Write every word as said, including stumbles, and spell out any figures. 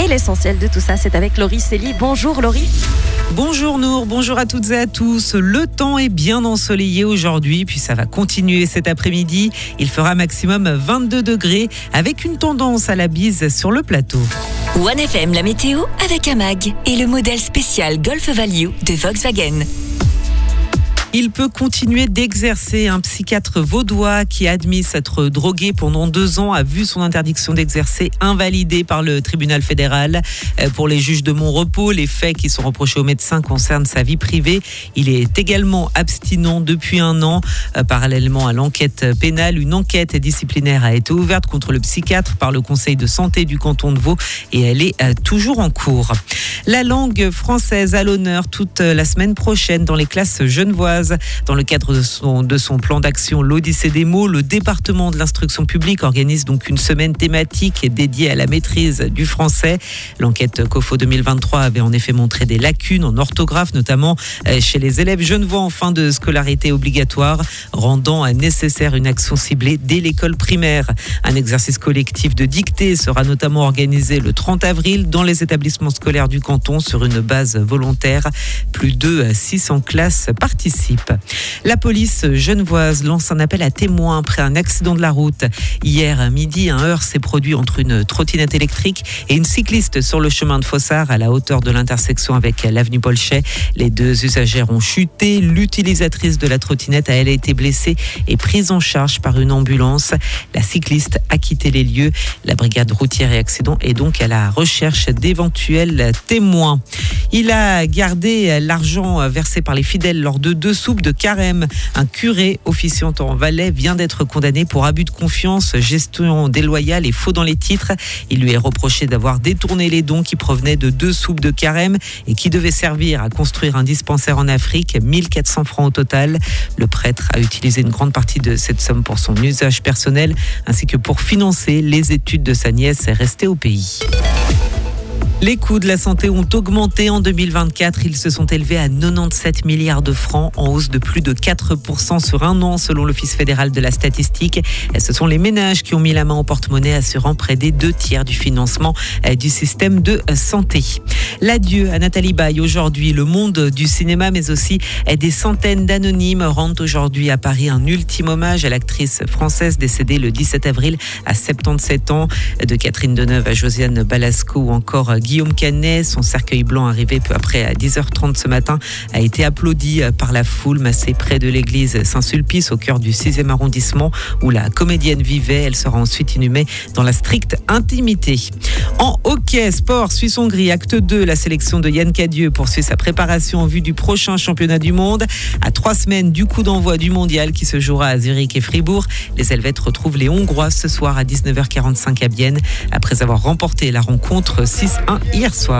Et l'essentiel de tout ça, c'est avec Laurie Célie. Bonjour Laurie. Bonjour Nour, bonjour à toutes et à tous. Le temps est bien ensoleillé aujourd'hui, puis ça va continuer cet après-midi. Il fera maximum vingt-deux degrés avec une tendance à la bise sur le plateau. One F M, la météo avec Amag et le modèle spécial Golf Value de Volkswagen. Il peut continuer d'exercer. Un psychiatre vaudois qui a admis s'être drogué pendant deux ans a vu son interdiction d'exercer invalidée par le tribunal fédéral. Pour les juges de Montrepos, les faits qui sont reprochés au médecin concernent sa vie privée. Il est également abstinent depuis un an. Parallèlement à l'enquête pénale, une enquête disciplinaire a été ouverte contre le psychiatre par le conseil de santé du canton de Vaud et elle est toujours en cours. La langue française à l'honneur toute la semaine prochaine dans les classes genevoises. Dans le cadre de son, de son plan d'action l'Odyssée des mots, le département de l'instruction publique organise donc une semaine thématique dédiée à la maîtrise du français. L'enquête COFO deux mille vingt-trois avait en effet montré des lacunes en orthographe, notamment chez les élèves genevois en fin de scolarité obligatoire, rendant nécessaire une action ciblée dès l'école primaire. Un exercice collectif de dictée sera notamment organisé le trente avril dans les établissements scolaires du canton sur une base volontaire. Plus de six cents classes participent. La police genevoise lance un appel à témoins après un accident de la route. Hier à midi, un heurt s'est produit entre une trottinette électrique et une cycliste sur le chemin de Fossard à la hauteur de l'intersection avec l'avenue Bolchet. Les deux usagères ont chuté. L'utilisatrice de la trottinette a elle été blessée et prise en charge par une ambulance. La cycliste a quitté les lieux. La brigade routière et accident est donc à la recherche d'éventuels témoins. Il a gardé l'argent versé par les fidèles lors de deux soupes de carême. Un curé officiant en Valais vient d'être condamné pour abus de confiance, gestion déloyale et faux dans les titres. Il lui est reproché d'avoir détourné les dons qui provenaient de deux soupes de carême et qui devaient servir à construire un dispensaire en Afrique, mille quatre cents francs au total. Le prêtre a utilisé une grande partie de cette somme pour son usage personnel ainsi que pour financer les études de sa nièce restée au pays. Les coûts de la santé ont augmenté en deux mille vingt-quatre. Ils se sont élevés à quatre-vingt-dix-sept milliards de francs, en hausse de plus de quatre pour cent sur un an, selon l'Office fédéral de la statistique. Et ce sont les ménages qui ont mis la main au porte-monnaie, assurant près des deux tiers du financement du système de santé. L'adieu à Nathalie Baye aujourd'hui. Le monde du cinéma, mais aussi des centaines d'anonymes rendent aujourd'hui à Paris un ultime hommage à l'actrice française décédée le dix-sept avril à soixante-dix-sept ans. De Catherine Deneuve à Josiane Balasco ou encore Guillaume Canet, son cercueil blanc arrivé peu après à dix heures trente ce matin a été applaudi par la foule massée près de l'église Saint-Sulpice au cœur du sixième arrondissement où la comédienne vivait. Elle sera ensuite inhumée dans la stricte intimité. En hockey, sport Suisse-Hongrie, acte deux, la sélection de Yann Cadieux poursuit sa préparation en vue du prochain championnat du monde. À trois semaines du coup d'envoi du mondial qui se jouera à Zurich et Fribourg, les Helvètes retrouvent les Hongrois ce soir à dix-neuf heures quarante-cinq à Bienne après avoir remporté la rencontre six un hier soir.